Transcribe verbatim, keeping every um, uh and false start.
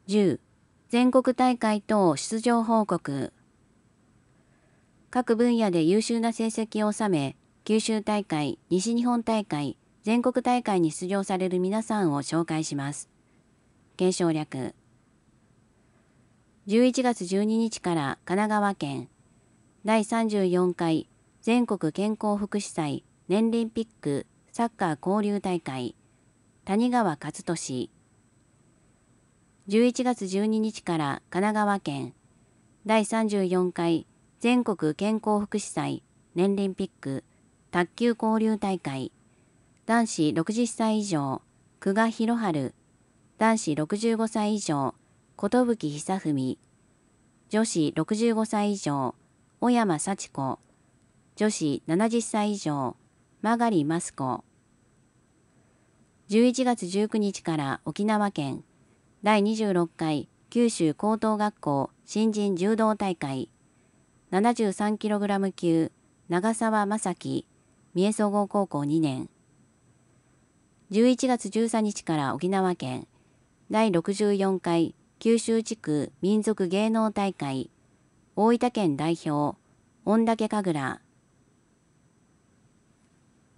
じゅう、全国大会等出場報告。各分野で優秀な成績を収め、九州大会、西日本大会、全国大会に出場される皆さんを紹介します。継承略。じゅういちがつじゅうににちから神奈川県だいさんじゅうよんかい全国健康福祉祭年輪ピックサッカー交流大会谷川勝利。じゅういちがつじゅうににちから神奈川県だいさんじゅうよんかい全国健康福祉祭年輪ピック卓球交流大会男子ろくじゅっさい以上久我博春男子ろくじゅうごさい以上寿久文女子ろくじゅうごさい以上小山幸子女子ななじゅっさい以上曲益子。じゅういちがつじゅうくにちから沖縄県だいにじゅうろっかい九州高等学校新人柔道大会 ななじゅうさんキログラム 級長澤正樹三重総合高校にねん。じゅういちがつじゅうさんにちから沖縄県だいろくじゅうよんかい九州地区民族芸能大会大分県代表御嶽神楽